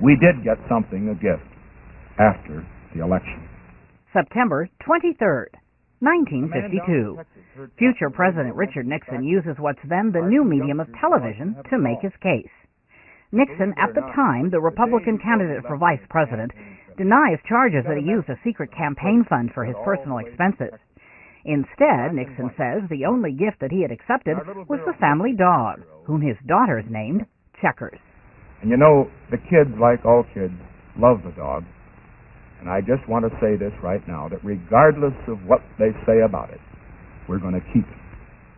we did get something, a gift, after the election. September 23rd, 1952. Future President Richard Nixon uses what's then the new medium of television to make his case. Nixon, at the time the Republican candidate for vice president, denies charges that he used a secret campaign fund for his personal expenses. Instead, Nixon says the only gift that he had accepted was the family dog, whom his daughters named Checkers. And you know, the kids, like all kids, love the dog. And I just want to say this right now, that regardless of what they say about it, we're going to keep it.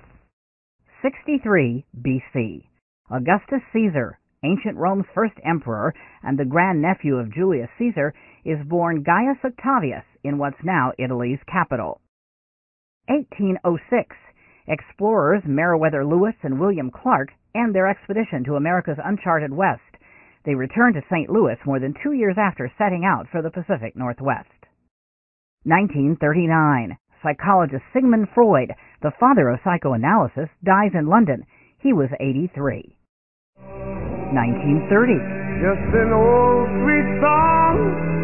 63 B.C. Augustus Caesar, ancient Rome's first emperor and the grandnephew of Julius Caesar, is born Gaius Octavius in what's now Italy's capital. 1806. Explorers Meriwether Lewis and William Clark end their expedition to America's uncharted west. They return to St. Louis more than 2 years after setting out for the Pacific Northwest. 1939. Psychologist Sigmund Freud, the father of psychoanalysis, dies in London. He was 83. 1930. Just an old sweet song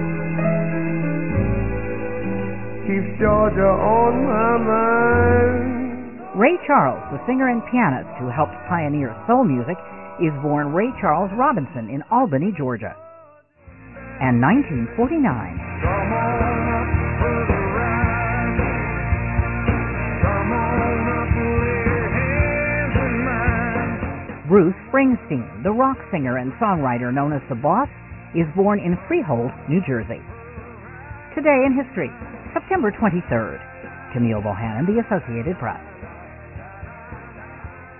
keeps Georgia on my mind. Ray Charles, the singer and pianist who helped pioneer soul music, is born Ray Charles Robinson in Albany, Georgia. And 1949. Bruce Springsteen, the rock singer and songwriter known as The Boss, is born in Freehold, New Jersey. Today in History, September 23rd. Camille Bohannon, The Associated Press.